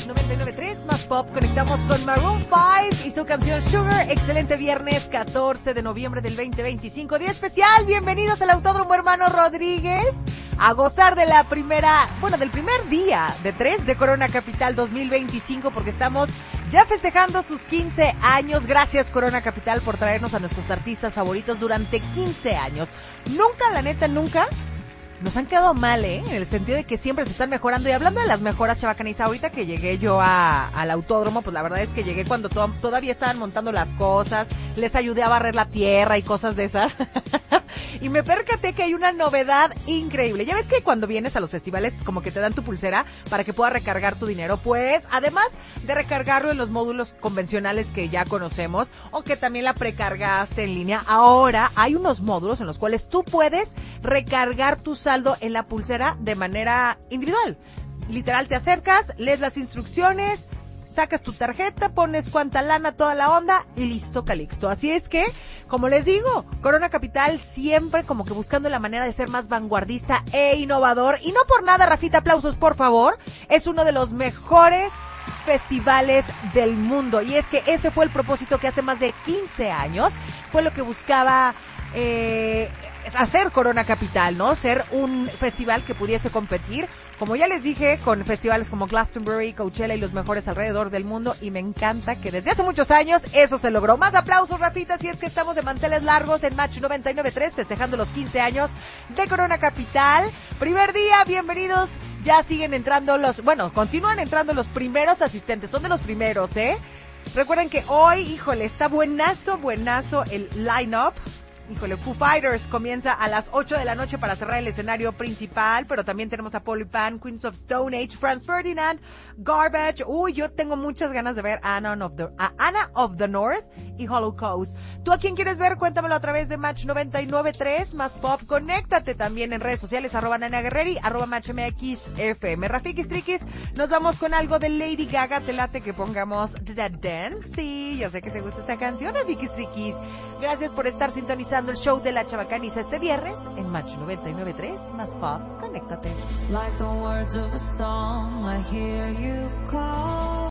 Match 99.3, más pop. Conectamos con Maroon 5 y su canción Sugar. Excelente viernes 14 de noviembre del 2025. Día especial. Bienvenidos al Autódromo Hermano Rodríguez. A gozar de la del primer día de 3 de Corona Capital 2025, porque estamos ya festejando sus 15 años. Gracias, Corona Capital, por traernos a nuestros artistas favoritos durante 15 años. Nunca, la neta, nunca nos han quedado mal, en el sentido de que siempre se están mejorando. Y hablando de las mejoras, Chavacaniza, ahorita que llegué yo al autódromo, pues la verdad es que llegué cuando todavía estaban montando las cosas, les ayudé a barrer la tierra y cosas de esas. Y me percaté que hay una novedad increíble. Ya ves que cuando vienes a los festivales como que te dan tu pulsera para que puedas recargar tu dinero. Pues además de recargarlo en los módulos convencionales que ya conocemos, o que también la precargaste en línea, ahora hay unos módulos en los cuales tú puedes recargar tu saldo en la pulsera de manera individual. Literal, te acercas, lees las instrucciones, sacas tu tarjeta, pones cuánta lana, toda la onda y listo, calixto. Así es que, como les digo, Corona Capital siempre como que buscando la manera de ser más vanguardista e innovador. Y no por nada, Rafita, aplausos por favor, es uno de los mejores festivales del mundo. Y es que ese fue el propósito que hace más de 15 años fue lo que buscaba hacer Corona Capital, ¿no? Ser un festival que pudiese competir, como ya les dije, con festivales como Glastonbury, Coachella y los mejores alrededor del mundo. Y me encanta que desde hace muchos años eso se logró. Más aplausos, Rafita, si es que estamos de manteles largos en Match 99.3, festejando los 15 años de Corona Capital. Primer día, bienvenidos. Ya siguen entrando continúan entrando los primeros asistentes, son de los primeros, Recuerden que hoy, híjole, está buenazo el line-up. Híjole, Foo Fighters comienza a las 8 de la noche para cerrar el escenario principal, pero también tenemos a Polypan, Queens of Stone Age, Franz Ferdinand, Garbage. Uy, yo tengo muchas ganas de ver Anna of the North y Holocaust. ¿Tú a quién quieres ver? Cuéntamelo a través de Match 99.3, más pop. Conéctate también en redes sociales, @Nana Guerreri, @MatchMXFM. Rafikis Triquis, nos vamos con algo de Lady Gaga. Te late que pongamos The Dance. Sí, yo sé que te gusta esta canción, Rafikis Triquis. Gracias por estar sintonizando el show de la Chavacaniza este viernes en Match 99.3, más pop. Conéctate. Like the words of a song, I hear you call.